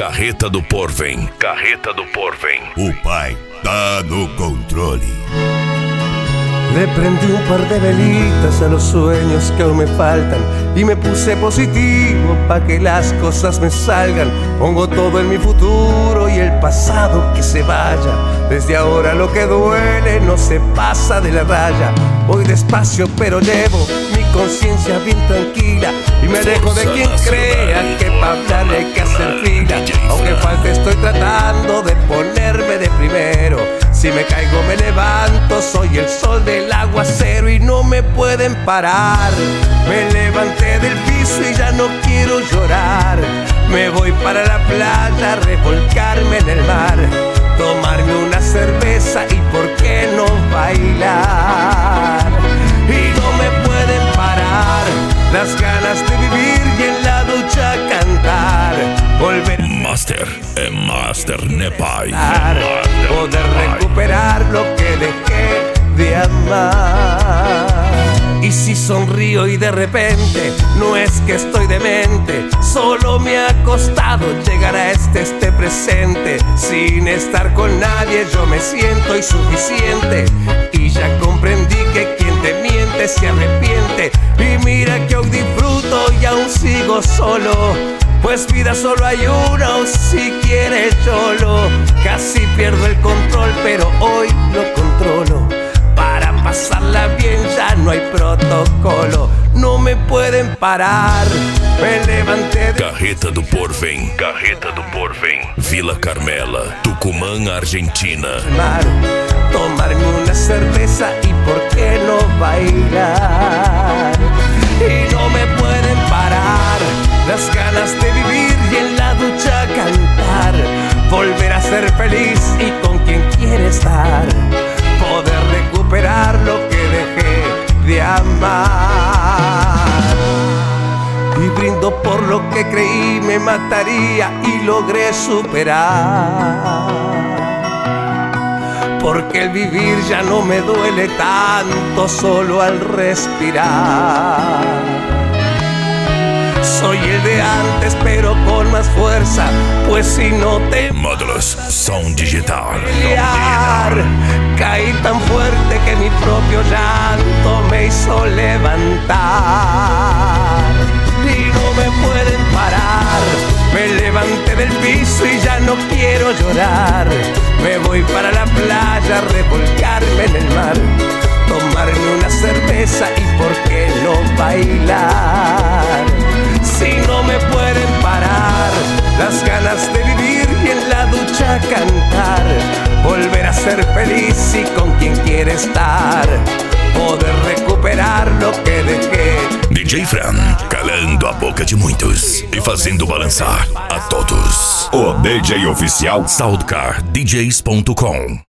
Carreta do Porvem. Carreta do Porvem. O pai tá no controle. Le prendí un par de velitas a los sueños que aún me faltan y me puse positivo pa' que las cosas me salgan. Pongo todo en mi futuro y el pasado que se vaya. Desde ahora lo que duele no se pasa de la raya. Voy despacio pero llevo mi conciencia bien tranquila y me alejo de quien crea que pa' hablar hay que hacer fila. Aunque falte estoy tratando de ponerme de primero. Si me caigo me levanto, soy el sol del aguacero y no me pueden parar. Me levanté del piso y ya no quiero llorar. Me voy para la playa, revolcarme en el mar, tomarme una cerveza y por qué no bailar. Y no me pueden parar las ganas de vivir y en la ducha cantar. Volver Master Nepal. Poder recuperar lo que dejé de amar. Y si sonrío y de repente no es que estoy demente, solo me ha costado llegar a este presente. Sin estar con nadie yo me siento insuficiente y ya comprendí que quien te miente se arrepiente. Y mira que hoy disfruto y aún sigo solo, pues vida solo hay una, o si quieres solo. Casi pierdo el control, pero hoy lo controlo. Para pasarla bien ya no hay protocolo. No me pueden parar. Me levanté de... Carreta do Porvem. Carreta do Porvem. Vila Carmela, Tucumán, Argentina. Mar, tomarme una cerveza y por qué no bailar. Y no me pueden parar las ganas de vivir y en la ducha cantar. Volver a ser feliz y con quien quiere estar. Poder recuperar lo que dejé de amar. Y brindo por lo que creí me mataría y logré superar. Porque el vivir ya no me duele tanto solo al respirar. Soy el de antes pero con más fuerza, pues si no te... Módulos Som Digital. Caí tan fuerte que mi propio llanto me hizo levantar. Y no me pueden parar. Me levanté del piso y ya no quiero llorar. Me voy para la playa a revolcarme en el mar, tomarme una cerveza y por qué no bailar. Si no me pueden parar las ganas de vivir y en la ducha cantar. Volver a ser feliz y con quien quiere estar. Poder recuperar lo que dejé. DJ Fran, calando a boca de muitos e fazendo balançar a todos. O DJ oficial SoundCardDJs.com.